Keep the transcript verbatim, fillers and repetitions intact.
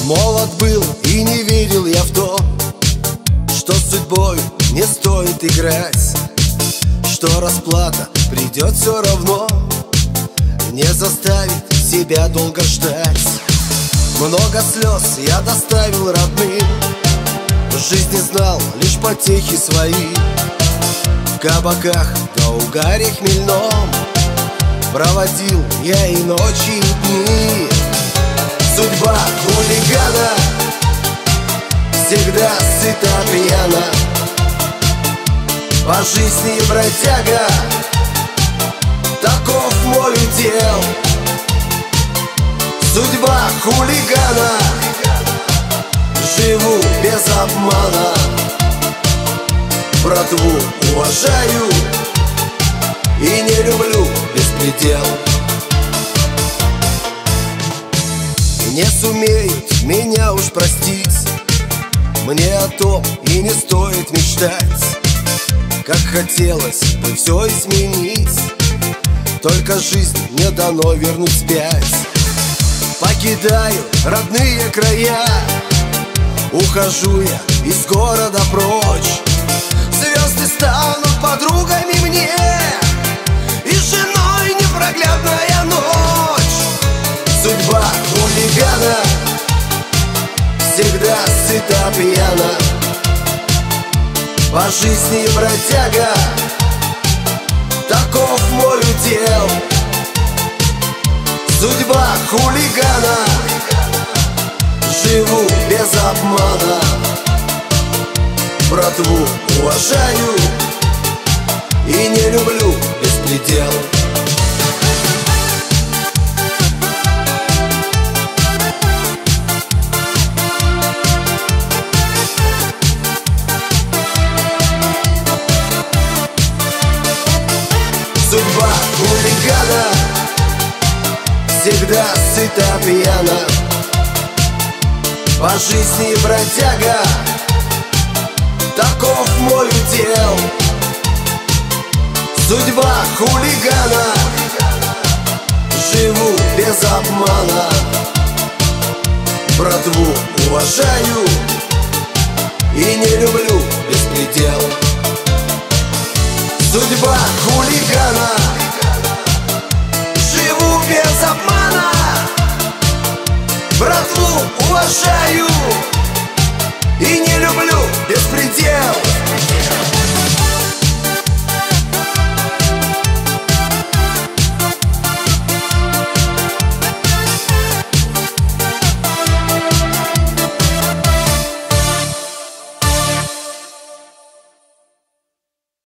Молод был и не верил я в то, что с судьбой не стоит играть, что расплата придет все равно, не заставит себя долго ждать. Много слез я доставил родным, в жизни знал лишь потехи свои. В кабаках да угаре хмельном проводил я и ночи, и дни. Судьба хулигана всегда сыта пьяна, по жизни бродяга, таков мой удел. Судьба хулигана, живу без обмана, братву уважаю и не люблю беспредел. Не сумеют меня уж простить, мне о том и не стоит мечтать. Как хотелось бы все изменить, только жизнь не дано вернуть вспять. Покидаю родные края, ухожу я из города прочь. Звезды станут подругами мне, и женой непроглядная ночь. Судьба хулигана всегда сыта пьяна, по жизни бродяга, таков мой удел. Судьба хулигана, живу без обмана, братву уважаю и не люблю беспредел. Судьба хулигана всегда сыта пьяна, по жизни бродяга, таков мой удел. Судьба хулигана, живу без обмана, братву уважаю и не люблю беспредел. Судьба хулигана, живу без обмана, братву уважаю и не люблю беспредел.